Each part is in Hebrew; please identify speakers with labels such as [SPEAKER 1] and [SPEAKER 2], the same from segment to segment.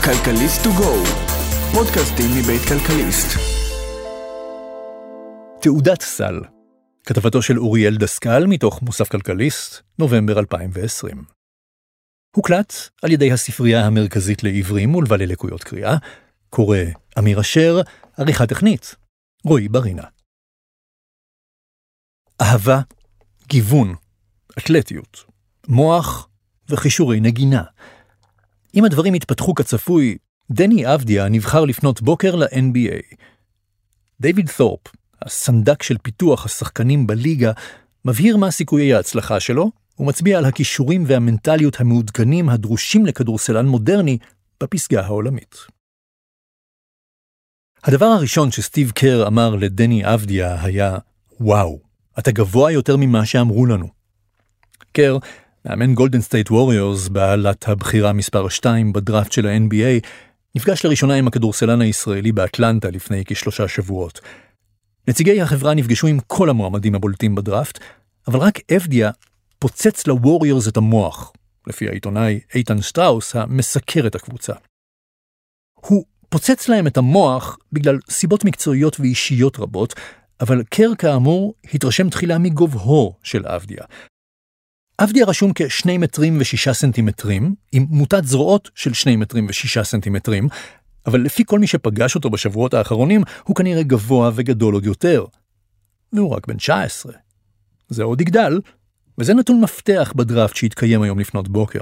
[SPEAKER 1] כלכליסט טו גו, פודקאסטים מבית כלכליסט.
[SPEAKER 2] תעודת סל, כתבתו של אוריאל דסקל מתוך מוסף כלכליסט, נובמבר 2020. הוקלט על ידי הספרייה המרכזית לעיוורים ולבעלי לקויות קריאה, קורא אמיר אשר, עריכה טכנית, רועי ברינה. אהבה, גיוון, אתלטיות, מוח וחישורי נגינה. אם הדברים התפתחו כצפוי, דני אבדיה נבחר לפנות בוקר ל-NBA. דיוויד תורפ, הסנדק של פיתוח השחקנים בליגה, מבהיר מה סיכויי ההצלחה שלו, ומצביע על הכישורים והמנטליות המעודכנים הדרושים לכדורסלן מודרני בפסגה העולמית. הדבר הראשון שסטיב קר אמר לדני אבדיה היה, וואו, אתה גבוה יותר ממה שאמרו לנו. קר, מאמן גולדן סטייט ווריורס, בעלת הבחירה מספר 2 בדראפט של ה-NBA, נפגש לראשונה עם הכדורסלן הישראלי באטלנטה לפני כ3 שבועות. נציגי החברה נפגשו עם כל המועמדים הבולטים בדראפט, אבל רק אבדיה פוצץ לווריורס את המוח, לפי העיתונאי איתן שטראוס המסקר את הקבוצה. הוא פוצץ להם את המוח בגלל סיבות מקצועיות ואישיות רבות, אבל קר כאמור התרשם תחילה מגובהו של אבדיה. אבדיה רשום כ2 מטרים ו6 סנטימטרים, עם מוטת זרועות של 2 מטרים ו6 סנטימטרים, אבל לפי כל מי שפגש אותו בשבועות האחרונים, הוא כנראה גבוה וגדול עוד יותר. והוא רק בן 19. זה עוד יגדל, וזה נתון מפתח בדראפט שהתקיים היום לפנות בוקר.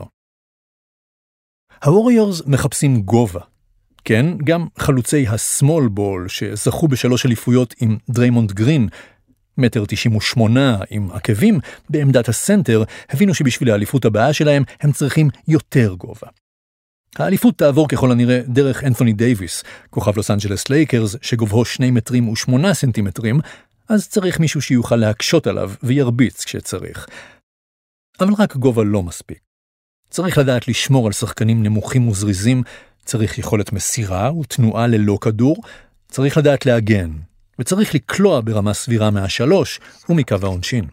[SPEAKER 2] הווריורס מחפשים גובה. כן, גם חלוצי הסמול בול שזכו ב3 אליפויות עם דריימונד גרין, 1.98 עם עקבים, בעמדת הסנטר, הבינו שבשביל האליפות הבאה שלהם הם צריכים יותר גובה. האליפות תעבור ככל הנראה דרך אנתוני דייביס, כוכב לוס אנג'לס לייקרס, שגובהו 2 מטרים ו8 סנטימטרים, אז צריך מישהו שיוכל להקשות עליו וירביץ כשצריך. אבל רק גובה לא מספיק. צריך לדעת לשמור על שחקנים נמוכים וזריזים, צריך יכולת מסירה ותנועה ללא כדור, צריך לדעת להגן, וצריך לקלוע ברמה סבירה מה3 ומקו העונשין.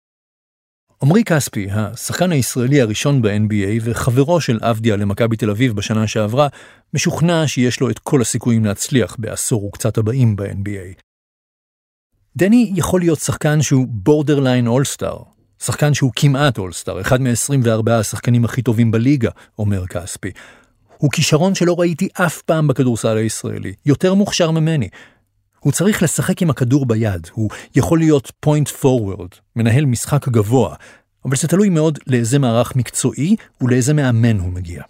[SPEAKER 2] עמרי כספי, השחקן הישראלי הראשון ב-NBA וחברו של אבדיה למכבי תל אביב בשנה שעברה, משוכנע שיש לו את כל הסיכויים להצליח בעשור וקצת הבאים ב-NBA. דני יכול להיות שחקן שהוא בורדרליין אולסטאר, שחקן שהוא כמעט אולסטאר, אחד מ-24 השחקנים הכי טובים בליגה, אומר כספי. הוא כישרון שלא ראיתי אף פעם בכדורסל הישראלי, יותר מוכשר ממני. הוא צריך לשחק עם הכדור ביד, הוא יכול להיות פוינט פורוורד, מנהל משחק גבוה, אבל זה תלוי מאוד לאיזה מערך מקצועי ולאיזה מאמן הוא מגיע.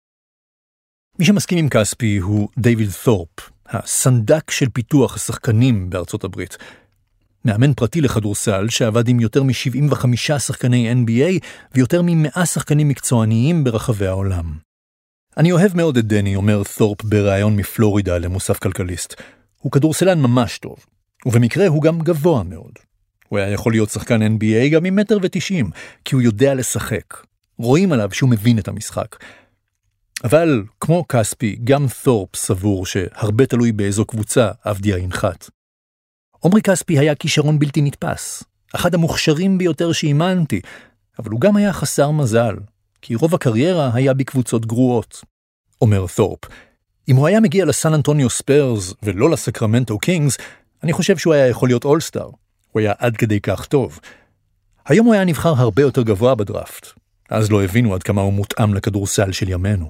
[SPEAKER 2] מי שמסכים עם כספי הוא דיוויד תורפ, הסנדק של פיתוח השחקנים בארצות הברית. מאמן פרטי לכדורסל שעבד עם יותר מ-75 שחקני NBA ויותר מ100 שחקנים מקצועניים ברחבי העולם. אני אוהב מאוד את דני, אומר תורפ בראיון מפלורידה למוסף כלכליסט. הוא כדורסלן ממש טוב, ובמקרה הוא גם גבוה מאוד. הוא היה יכול להיות שחקן NBA גם עם 1.90 מטר, כי הוא יודע לשחק. רואים עליו שהוא מבין את המשחק. אבל, כמו כספי, גם תורפ סבור שהרבה תלוי באיזו קבוצה אבדיה ינחת. עמרי כספי היה כישרון בלתי נתפס, אחד המוכשרים ביותר שאימנתי, אבל הוא גם היה חסר מזל, כי רוב הקריירה היה בקבוצות גרועות. אומר תורפ, אם הוא היה מגיע לסן אנטוניו ספרס ולא לסקרמנטו קינגס, אני חושב שהוא היה יכול להיות אולסטאר. הוא היה עד כדי כך טוב. היום הוא היה נבחר הרבה יותר גבוה בדראפט. אז לא הבינו עד כמה הוא מותאם לכדורסל של ימינו.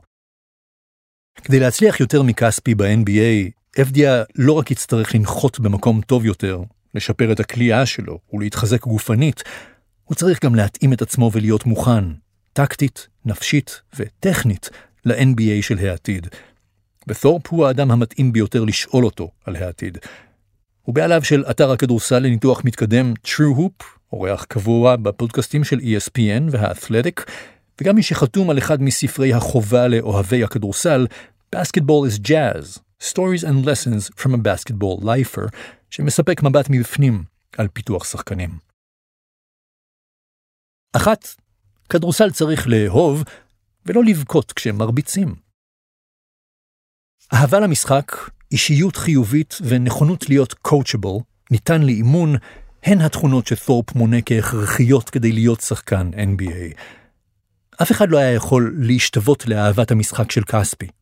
[SPEAKER 2] כדי להצליח יותר מכספי ב-NBA, אבדיה לא רק יצטרך לנחות במקום טוב יותר, לשפר את הכלייה שלו ולהתחזק גופנית, הוא צריך גם להתאים את עצמו ולהיות מוכן, טקטית, נפשית וטכנית, ל-NBA של העתיד. ותורפ הוא האדם המתאים ביותר לשאול אותו על העתיד. הוא בעליו של אתר הכדורסל לניתוח מתקדם True Hoop, אורח קבוע בפודקאסטים של ESPN והאתלטיק, וגם מי שחתום על אחד מספרי החובה לאוהבי הכדורסל, Basketball is Jazz, Stories and Lessons from a Basketball Lifer, שמספק מבט מבפנים על פיתוח שחקנים. 1. כדורסל צריך לאהוב ולא לבכות כשמרביצים. אהבה למשחק, אישיות חיובית ונכונות להיות coachable, ניתן לאימון, הן התכונות שתורפ מונה כהכרחיות כדי להיות שחקן NBA. אף אחד לא היה יכול להשתוות לאהבת המשחק של כספי,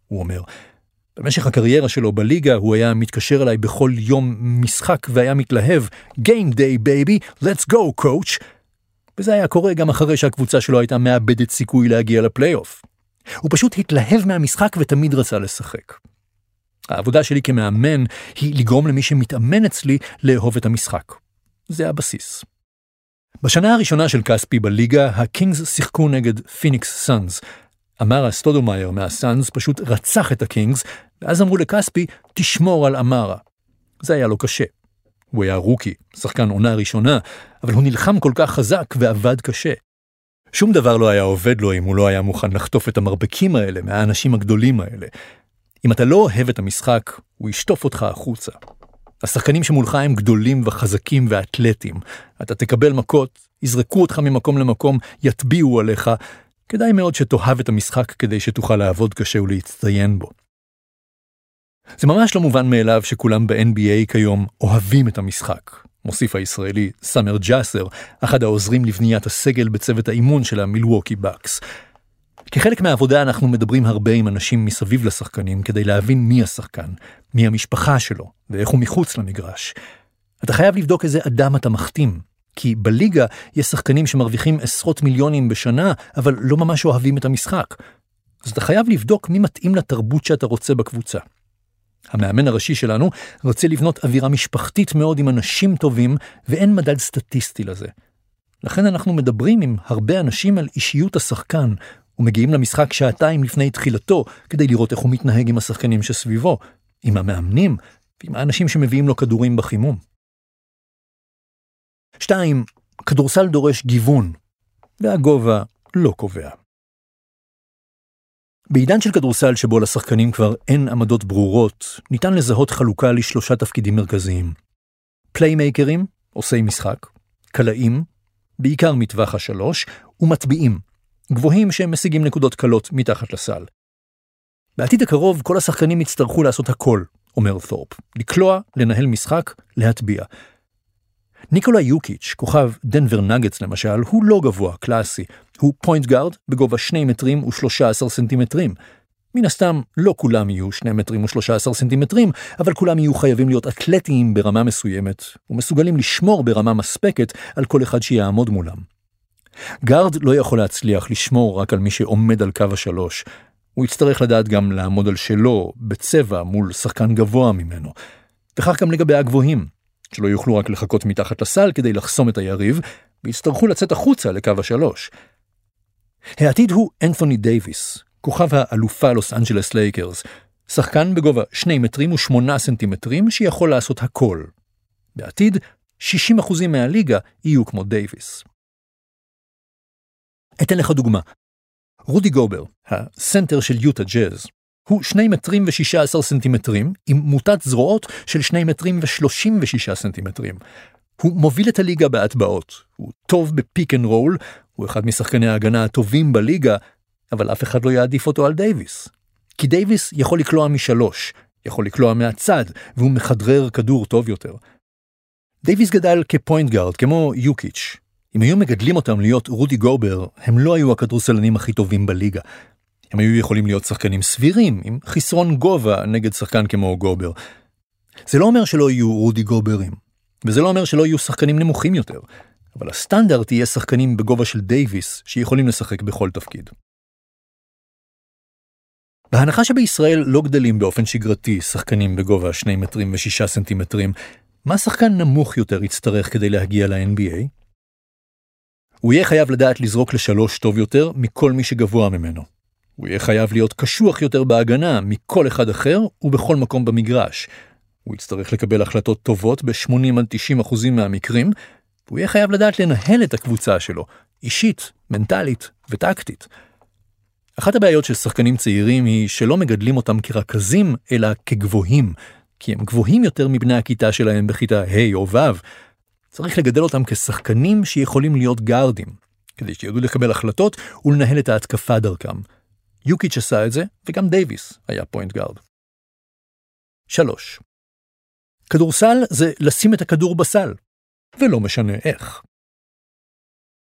[SPEAKER 2] הוא אומר. במשך הקריירה שלו בליגה הוא היה מתקשר אליי בכל יום משחק והיה מתלהב, Game Day baby, let's go coach. וזה היה קורה גם אחרי שהקבוצה שלו הייתה מאבדת סיכוי להגיע לפלייאוף. הוא פשוט התלהב מהמשחק ותמיד רצה לשחק. העבודה שלי כמאמן היא לגרום למי שמתאמן אצלי לאהוב את המשחק. זה הבסיס. בשנה הראשונה של קספי בליגה, הקינגס שיחקו נגד פיניקס סאנס. אמרה סטודומאייר מהסאנס פשוט רצח את הקינגס, ואז אמרו לקספי, תשמור על אמרה. זה היה לו קשה. הוא היה רוקי, שחקן עונה ראשונה, אבל הוא נלחם כל כך חזק ועבד קשה. שום דבר לא היה עובד לו אם הוא לא היה מוכן לחטוף את המרבקים האלה מהאנשים הגדולים האלה. אם אתה לא אוהב את המשחק, הוא ישטוף אותך החוצה. השחקנים שמולך הם גדולים וחזקים ואתלטים. אתה תקבל מכות, יזרקו אותך ממקום למקום, יטביעו עליך. כדאי מאוד שתאהב את המשחק כדי שתוכל לעבוד קשה ולהצטיין בו. זה ממש לא מובן מאליו שכולם ב-NBA כיום אוהבים את המשחק. מוסיף הישראלי סאמר ג'אסר, אחד העוזרים לבניית הסגל בצוות האימון של המילווקי בקס. כחלק מהעבודה אנחנו מדברים הרבה עם אנשים מסביב לשחקנים כדי להבין מי השחקן, מי המשפחה שלו ואיך הוא מחוץ למגרש. אתה חייב לבדוק איזה אדם אתה מחתים, כי בליגה יש שחקנים שמרוויחים עשרות מיליונים בשנה, אבל לא ממש אוהבים את המשחק. אז אתה חייב לבדוק מי מתאים לתרבות שאתה רוצה בקבוצה. המאמן הראשי שלנו רוצה לבנות אווירה משפחתית מאוד עם אנשים טובים, ואין מדד סטטיסטי לזה. לכן אנחנו מדברים עם הרבה אנשים על אישיות השחקן, ומגיעים למשחק שעתיים לפני תחילתו, כדי לראות איך הוא מתנהג עם השחקנים שסביבו, עם המאמנים, ועם האנשים שמביאים לו כדורים בחימום. 2. כדורסל דורש גיוון, והגובה לא קובע. בעידן של כדורסל שבו לשחקנים כבר אין עמדות ברורות, ניתן לזהות חלוקה לשלושה תפקידים מרכזיים. פליימייקרים, עושי משחק, קלעים, בעיקר מטווח השלוש, ומטביעים, גבוהים שהם משיגים נקודות קלות מתחת לסל. בעתיד הקרוב כל השחקנים יצטרכו לעשות הכל, אומר תורפ, לקלוע, לנהל משחק, להטביע. ניקולה יוקיץ', כוכב דנבר נגטס למשל, הוא לא גבוה, קלאסי. הוא פוינט גארד בגובה 2 מטרים ו13 סנטימטרים. מן הסתם, לא כולם יהיו 2 מטרים ו13 סנטימטרים, אבל כולם יהיו חייבים להיות אתלטיים ברמה מסוימת, ומסוגלים לשמור ברמה מספקת על כל אחד שיעמוד מולם. גארד לא יכול להצליח לשמור רק על מי שעומד על קו השלוש. הוא יצטרך לדעת גם לעמוד על שלו, בצבע, מול שחקן גבוה ממנו. וכך גם לגבי הגבוהים. שלא יוכלו רק לחכות מתחת לסל כדי לחסום את היריב, ויצטרכו לצאת החוצה לקו השלוש. העתיד הוא אנת'וני דייביס, כוכב האלופה לוס אנג'לס לייקרס, שחקן בגובה 2 מטרים ו8 סנטימטרים שיכול לעשות הכל. בעתיד, 60% מהליגה יהיו כמו דייביס. אתן לך דוגמה. רודי גובר, הסנטר של יוטה ג'אז, הוא 2 מטרים ו16 סנטימטרים, עם מוטת זרועות של 2 מטרים ו36 סנטימטרים. הוא מוביל את הליגה בהטבעות, הוא טוב בפיק אנד רול, הוא אחד משחקני ההגנה הטובים בליגה, אבל אף אחד לא יעדיף אותו על דייביס. כי דייביס יכול לקלוע משלוש, יכול לקלוע מהצד, והוא מחדרר כדור טוב יותר. דייביס גדל כפוינט גארד, כמו יוקיץ'. אם היו מגדלים אותם להיות רודי גובר, הם לא היו הכדורסלנים הכי טובים בליגה. הם היו יכולים להיות שחקנים סבירים, עם חסרון גובה נגד שחקן כמו גובר. זה לא אומר שלא יהיו רודי גוברים, וזה לא אומר שלא יהיו שחקנים נמוכים יותר, אבל הסטנדרט יהיה שחקנים בגובה של דייביס, שיכולים לשחק בכל תפקיד. בהנחה שבישראל לא גדלים באופן שגרתי שחקנים בגובה 2 מטרים ו6 סנטימטרים, מה שחקן נמוך יותר יצטרך כדי להגיע ל-NBA? הוא יהיה חייב לדעת לזרוק לשלוש טוב יותר מכל מי שגבוה ממנו. הוא יהיה חייב להיות קשוח יותר בהגנה מכל אחד אחר ובכל מקום במגרש. הוא יצטרך לקבל החלטות טובות ב-80-90% מהמקרים, והוא יהיה חייב לדעת לנהל את הקבוצה שלו, אישית, מנטלית וטקטית. אחת הבעיות של שחקנים צעירים היא שלא מגדלים אותם כרכזים, אלא כגבוהים, כי הם גבוהים יותר מבני הכיתה שלהם בכיתה ה' או ו'. צריך לגדל אותם כשחקנים שיכולים להיות גארדים, כדי שידעו לקבל החלטות ולנהל את ההתקפה דרכם. יוקיץ' עשה את זה, וגם דייביס היה פוינט גארד. 3. כדורסל זה לשים את הכדור בסל, ולא משנה איך.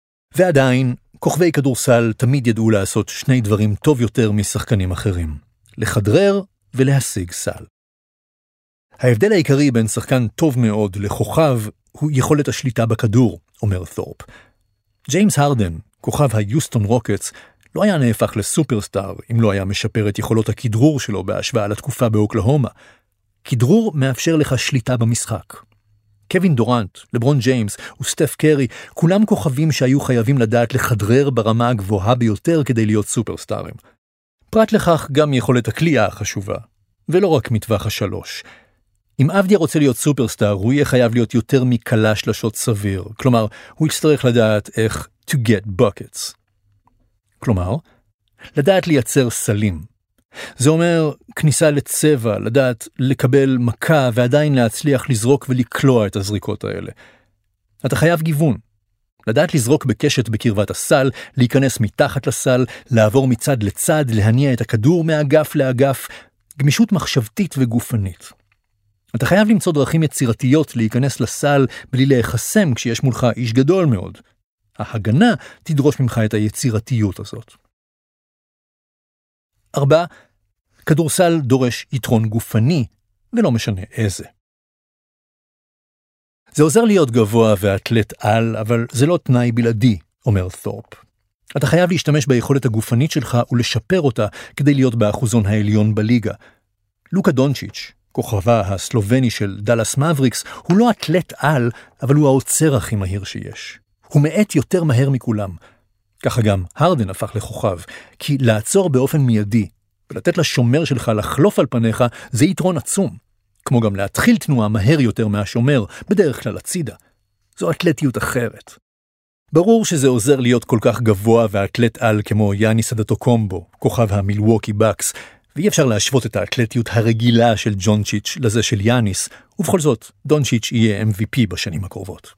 [SPEAKER 2] ועדיין, כוכבי כדורסל תמיד ידעו לעשות שני דברים טוב יותר משחקנים אחרים. לחדרר ולהשיג סל. ההבדל העיקרי בין שחקן טוב מאוד לכוכב הוא יכולת השליטה בכדור, אומר תורפ. ג'יימס הרדן, כוכב היוסטון רוקטס, לא היה נהפך לסופרסטאר אם לא היה משפר את יכולות הכדרור שלו בהשוואה לתקופה באוקלהומה. כדרור מאפשר לך שליטה במשחק. קווין דורנט, לברון ג'יימס וסטף קרי, כולם כוכבים שהיו חייבים לדעת לחדרר ברמה הגבוהה ביותר כדי להיות סופרסטארים. פרט לכך גם יכולת הקליעה החשובה, ולא רק מטווח השלוש. אם אבדיה רוצה להיות סופרסטאר, הוא יהיה חייב להיות יותר מקלה שלשות סביר. כלומר, הוא יצטרך לדעת איך to get buckets. כלומר, לדעת לייצר סלים. זה אומר כניסה לצבע, לדעת לקבל מכה ועדיין להצליח לזרוק ולקלוע את הזריקות האלה. אתה חייב גיוון. לדעת לזרוק בקשת בקרבת הסל, להיכנס מתחת לסל, לעבור מצד לצד, להניע את הכדור מאגף לאגף, גמישות מחשבתית וגופנית. אתה חייב למצוא דרכים יצירתיות להיכנס לסל בלי להיחסם כשיש מולך איש גדול מאוד. ההגנה תדרוש ממך את היצירתיות הזאת. 4. כדורסל דורש יתרון גופני, ולא משנה איזה. זה עוזר להיות גבוה ואתלט על, אבל זה לא תנאי בלעדי, אומר תורפ. אתה חייב להשתמש ביכולת הגופנית שלך ולשפר אותה כדי להיות באחוזון העליון בליגה. לוקה דונצ'יץ', כוכבה הסלובני של דלס מאבריקס, הוא לא אתלט על, אבל הוא העוצר הכי מהיר שיש. הוא מעט יותר מהר מכולם. ככה גם הרדן הפך לכוכב, כי לעצור באופן מיידי, ולתת לשומר שלך לחלוף על פניך, זה יתרון עצום. כמו גם להתחיל תנועה מהר יותר מהשומר, בדרך כלל הצידה. זו אתלטיות אחרת. ברור שזה עוזר להיות כל כך גבוה ואתלט על כמו יאניס אדטוקומבו, כוכב המילווקי בקס, ואי אפשר להשוות את האתלטיות הרגילה של ג'ונצ'יץ' לזה של יאניס, ובכל זאת, דונצ'יץ' יהיה MVP בשנים הקרובות.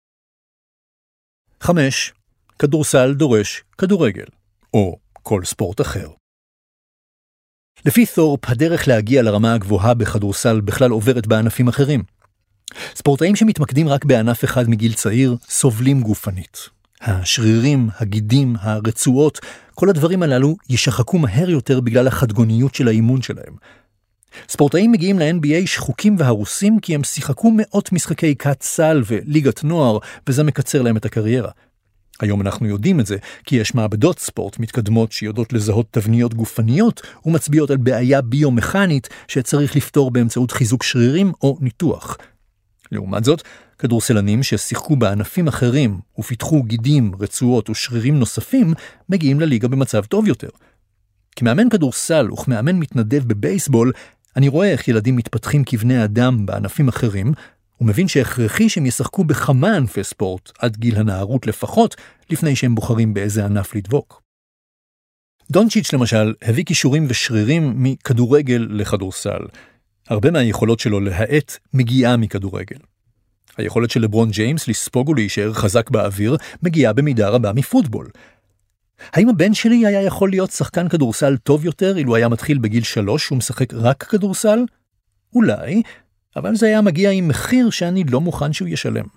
[SPEAKER 2] 5. כדורסל דורש כדורגל, או כל ספורט אחר. לפי תורפ, הדרך להגיע לרמה הגבוהה בכדורסל בכלל עוברת בענפים אחרים. ספורטאים שמתמקדים רק בענף אחד מגיל צעיר סובלים גופנית. השרירים, הגידים, הרצועות, כל הדברים הללו ישחקו מהר יותר בגלל החדגוניות של האימון שלהם. ספורטאים מגיעים ל-NBA שחוקים והרוסים כי הם שיחקו מאות משחקי כדורסל וליגת נוער, וזה מקצר להם את הקריירה. היום אנחנו יודעים את זה, כי יש מעבדות ספורט מתקדמות שיודעות לזהות תבניות גופניות ומצביעות על בעיה ביומכנית שצריך לפתור באמצעות חיזוק שרירים או ניתוח. לעומת זאת, כדורסלנים ששיחקו בענפים אחרים ופיתחו גידים, רצועות ושרירים נוספים, מגיעים לליגה במצב טוב יותר. כמאמן כדורסל וכמאמן מתנדב בבייסבול, אני רואה איך ילדים מתפתחים כבני אדם בענפים אחרים, ומבין שהכרחי שהם ישחקו בכמה ענפי ספורט עד גיל הנערות לפחות, לפני שהם בוחרים באיזה ענף לדבוק. דונצ'יץ' למשל הביא כישורים ושרירים מכדורגל לכדורסל. הרבה מהיכולות שלו להאט מגיעה מכדורגל. היכולת של לברון ג'יימס לספוג ולהישאר חזק באוויר מגיעה במידה רבה מפוטבול. האם הבן שלי היה יכול להיות שחקן כדורסל טוב יותר אילו היה מתחיל בגיל 3 ומשחק רק כדורסל? אולי, אבל זה היה מגיע עם מחיר שאני לא מוכן שהוא ישלם.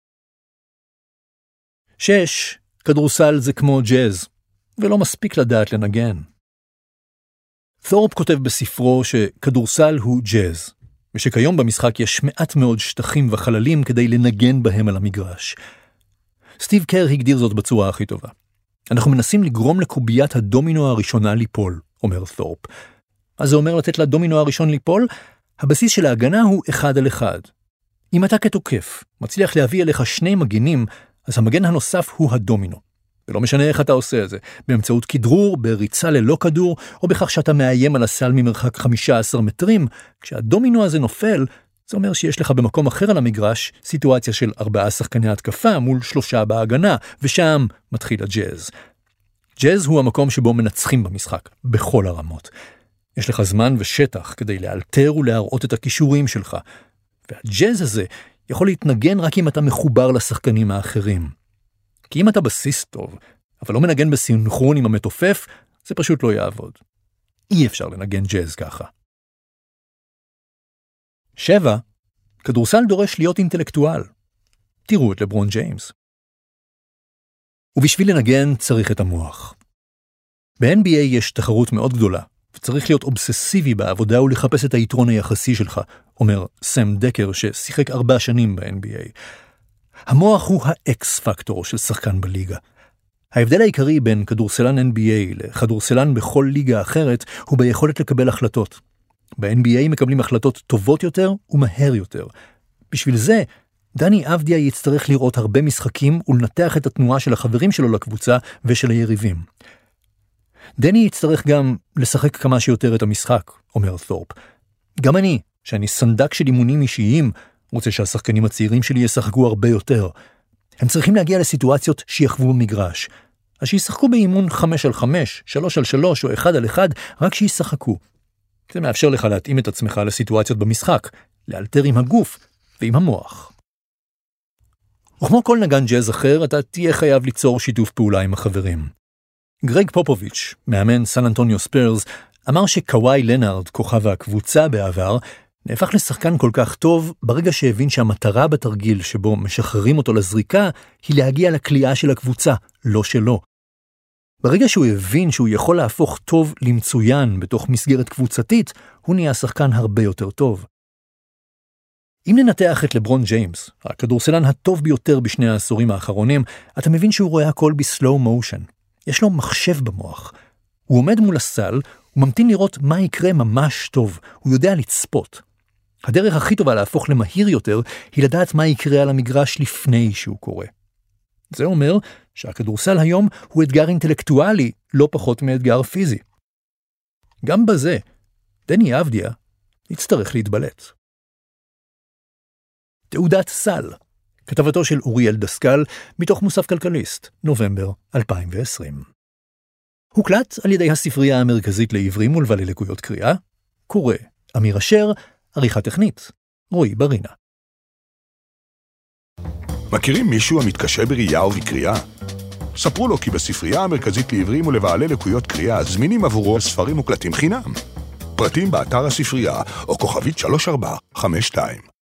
[SPEAKER 2] 6. כדורסל זה כמו ג'אז, ולא מספיק לדעת לנגן. תורפ כותב בספרו שכדורסל הוא ג'אז, ושכיום במשחק יש מעט מאוד שטחים וחללים כדי לנגן בהם על המגרש. סטיב קר הגדיר זאת בצורה הכי טובה. אנחנו מנסים לגרום לקוביית הדומינו הראשונה ליפול, אומר תורפ. אז זה אומר לתת לדומינו הראשון ליפול? הבסיס של ההגנה הוא 1 על 1. אם אתה כתוקף מצליח להביא אליך 2 מגנים, אז המגן הנוסף הוא הדומינו. ולא משנה איך אתה עושה את זה, באמצעות כדרור, בריצה ללא כדור, או בכך שאתה מאיים על הסל ממרחק 15 מטרים, כשהדומינו הזה נופל, זה אומר שיש לך במקום אחר על המגרש סיטואציה של 4 שחקני התקפה מול 3 בהגנה, ושם מתחיל הג'אז. ג'אז הוא המקום שבו מנצחים במשחק, בכל הרמות. יש לך זמן ושטח כדי לאלתר ולהראות את הכישורים שלך, והג'אז הזה יכול להתנגן רק אם אתה מחובר לשחקנים האחרים. כי אם אתה בסיס טוב, אבל לא מנגן בסינכרון עם המתופף, זה פשוט לא יעבוד. אי אפשר לנגן ג'אז ככה. 7. כדורסל דורש להיות אינטלקטואל. תראו את לברון ג'יימס. ובשביל לנגן צריך את המוח. ב-NBA יש תחרות מאוד גדולה, וצריך להיות אובססיבי בעבודה ולחפש את היתרון היחסי שלך, אומר סם דקר ששיחק 4 שנים ב-NBA. המוח הוא האקס פקטור של שחקן בליגה. ההבדל העיקרי בין כדורסלן NBA לכדורסלן בכל ליגה אחרת הוא ביכולת לקבל החלטות. ב-NBA מקבלים החלטות טובות יותר ומהר יותר. בשביל זה, דני אבדיה יצטרך לראות הרבה משחקים ולנתח את התנועה של החברים שלו לקבוצה ושל היריבים. דני יצטרך גם לשחק כמה שיותר את המשחק, אומר תורפ. גם אני, שאני סנדק של אימונים אישיים, רוצה שהשחקנים הצעירים שלי ישחקו הרבה יותר. הם צריכים להגיע לסיטואציות שיחוו במגרש. אז שישחקו באימון 5-5, 3-3 או 1-1, רק שישחקו. זה מאפשר לך להתאים את עצמך לסיטואציות במשחק, לאלתר עם הגוף ועם המוח. וכמו כל נגן ג'אז אחר, אתה תהיה חייב ליצור שיתוף פעולה עם החברים. גרג פופוביץ', מאמן סן אנטוניו ספרס, אמר שקוואי לנארד, כוכב הקבוצה בעבר, נהפך לשחקן כל כך טוב ברגע שהבין שהמטרה בתרגיל שבו משחררים אותו לזריקה היא להגיע לקליעה של הקבוצה, לא שלו. ברגע שהוא הבין שהוא יכול להפוך טוב למצוין בתוך מסגרת קבוצתית, הוא נהיה שחקן הרבה יותר טוב. אם ננתח את לברון ג'יימס, הכדורסלן הטוב ביותר בשני העשורים האחרונים, אתה מבין שהוא רואה הכל בסלואו מושן. יש לו מחשב במוח. הוא עומד מול הסל, הוא ממתין לראות מה יקרה ממש טוב, הוא יודע לצפות. הדרך הכי טובה להפוך למהיר יותר, היא לדעת מה יקרה על המגרש לפני שהוא קורה. זה אומר שהכדורסל היום הוא אתגר אינטלקטואלי, לא פחות מאתגר פיזי. גם בזה, דני אבדיה יצטרך להתבלט. תעודת סל, כתבתו של אוריאל דסקל, מתוך מוסף כלכליסט, נובמבר 2020. הוקלט על ידי הספרייה המרכזית לעברים ולבעלי לקויות קריאה, קורא אמיר אשר, עריכה טכנית, רועי ברינה.
[SPEAKER 3] מכירים מישהו המתקשה בראייה ובקריאה? ספרו לו כי בספרייה המרכזית לעברים ולבעלי לקויות קריאה זמינים עבורו ספרים מוקלטים חינם. פרטים באתר הספרייה או כוכבית 3452.